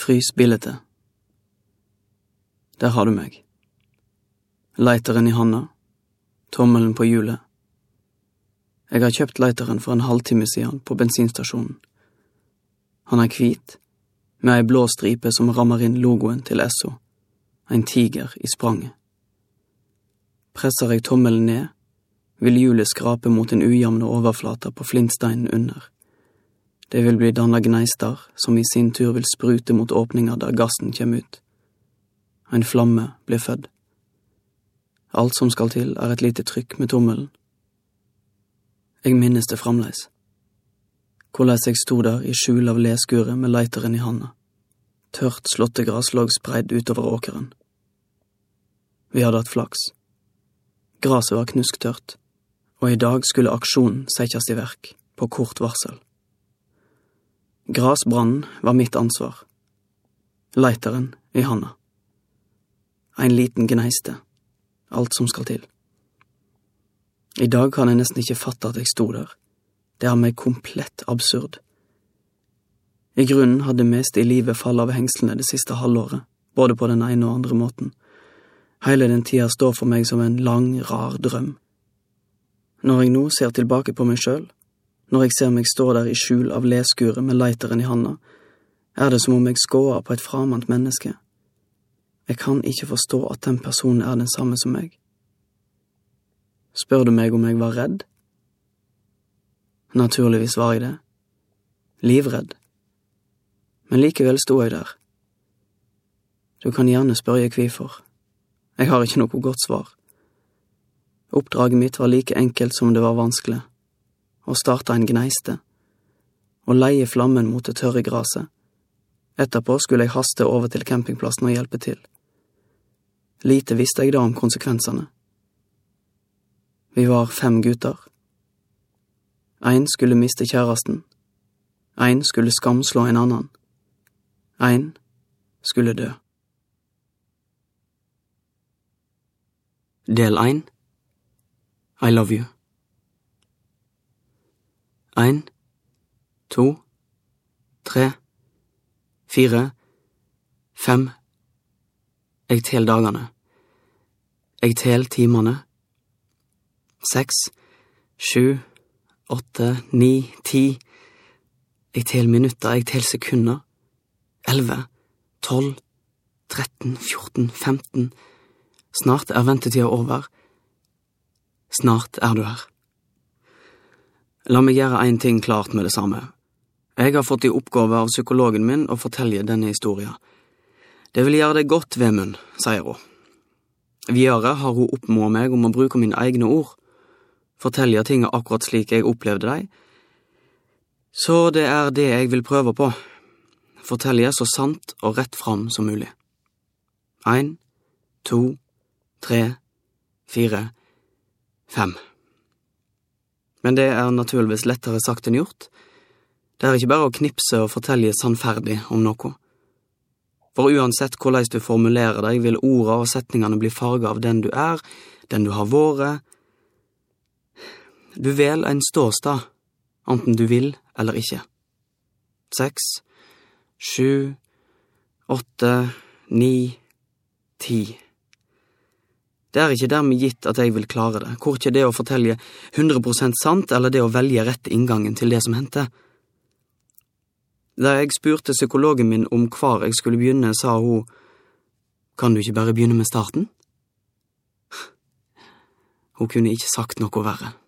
Frys bildet. Der har du meg. Leiteren i handa, tommelen på hjulet. Jeg har kjøpt leiteren for en halvtime siden på bensinstasjonen. Han er hvit, med ei blå stripe som rammer inn logoen til Esso, en tiger i spranget. Presser jeg tommelen ned, vil hjulet skrape mot en ujamne overflata på flintsteinen under. Det vil bli dannet gneister, som i sin tur vil sprute mot åpninger der gassen kommer ut. En flamme blir fødd. Alt som skal til er et lite trykk med tommelen. Jeg minnes det fremleis. Hvordan jeg stod der i skjul av leskuret med leiteren i handa. Tørt slåttegras lå spredd utover åkeren. Vi hadde hatt flaks. Graset var knusktørt, og i dag skulle aksjonen settes i verk på kort varsel. Grasbrannen var mitt ansvar. Leiteren i handa. En liten gneiste. Alt som skal til. I dag kan jeg nesten ikke fatte at jeg stod der. Det er meg komplett absurd. I grunnen hadde mest i livet fall av hengslene det siste halvåret, både på den ene og andre måten. Hele den tida står for meg som en lang, rar drøm. Når jeg nå ser tilbake på meg selv, når jeg ser meg stå der i skjul av leskuret med leiteren i handa, er det som om jeg skåer på et framant menneske. Jeg kan ikke forstå at den personen er den samme som meg. Spør du meg om jeg var redd? Naturligvis var jeg det. Livredd. Men likevel stod jeg der. Du kan gjerne spørre hvorfor. Jeg har ikke noe godt svar. Oppdraget mitt var like enkelt som det var vanskelig. Å starte en gneiste. Å leie flammen mot det tørre graset. Etterpå skulle jeg haste over til campingplassen og hjelpe til. Lite visste jeg da om konsekvensene. Vi var 5 gutter. En skulle miste kjæresten. En skulle skamslå en annen. En skulle dø. Del 1. I love you. 1, 2, 3, 4, 5. Jeg tel dagene. Jeg tel timene. 6, 7, 8, 9, 10. Jeg tel minutter, jeg tel sekunder. 11, 12, 13, 14, 15. Snart er ventetida over. Snart er du her. La meg gjøre en ting klart med det samme. Jeg har fått i oppgave av psykologen min å fortelle denne historien. Det vil gjøre det godt, Vemund, sier hun. Videre har hun oppmått meg om å bruke mine egne ord, fortelle ting akkurat slik jeg opplevde dem, så det er det jeg vil prøve på. Fortelle så sant og rett fram som mulig. 1, 2, 3, 4, 5. Men det er naturligvis lettere sagt enn gjort. Det er ikke bare å knipse og fortelle sannferdig om noe. For uansett hvordan du formulerer deg, vil ordene og setningene bli farget av den du er, den du har vært. Du vel en ståstad, enten du vil eller ikke. 6, 7, 8, 9, 10. Det er ikke dermed gitt at jeg vil klare det, hvorkje det å fortelle 100% sant eller det å velge rett inngangen til det som hendte. Da jeg spurte psykologen min om hvor jeg skulle begynne, sa hun, «Kan du ikke bare begynne med starten?» Hun kunne ikke sagt noe verre.